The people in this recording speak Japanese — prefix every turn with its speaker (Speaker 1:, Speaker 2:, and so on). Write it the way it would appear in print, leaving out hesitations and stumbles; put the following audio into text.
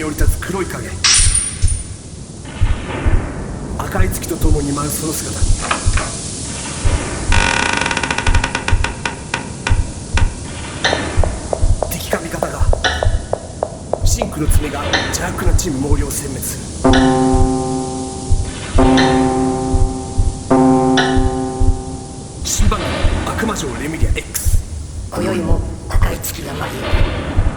Speaker 1: に降り立つ黒い影。赤い月とともに舞うその姿。敵か味方が、シンクの爪が邪悪なチーム毛量を殲滅する。新番組悪魔城レミリア X。
Speaker 2: 今宵も赤い月が舞い降りる。